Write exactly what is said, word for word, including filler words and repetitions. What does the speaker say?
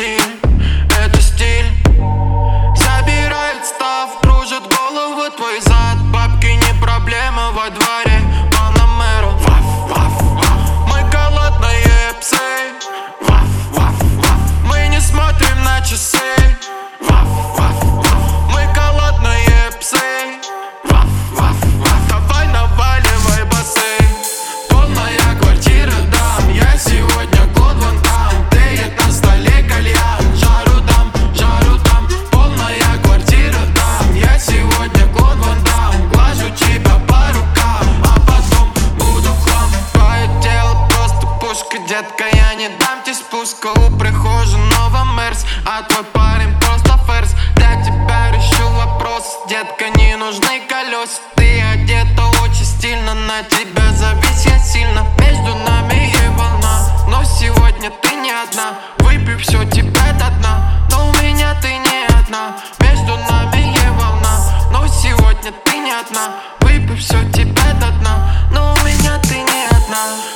стиль, это стиль. Забирает став, кружит голову твой зад. Бабки не проблема во дворе Панамеру. Ваф, ваф, ваф. Мы голодные псы. Ваф, ваф, ваф. Мы не смотрим на часы. Ваф, ваф, ваф. Мы голодные псы. Ваф, ваф, ваф. Давай наваливай басы. Полная квартира, дам. Я сегодня год вон там. Тлеет на столе кальян. Жару дам, жару дам. Полная квартира, дам. Я сегодня год вон там. Глажу тебя по рукам, а потом буду в хлам. Твое тело просто пушка, детка. Я не дам тебе спуска. У прихожего мерс, а твой парень просто ферзь. Для тебя решу вопрос, детка, не нужны колес. Ты одета очень стильно, на тебя завис я сильно. Между нами и волна, но сегодня ты не одна. Выпью все тебя до дна, но у меня ты не одна. Между нами и волна, но сегодня ты не одна. Выпью все тебя до дна, но у меня ты не одна.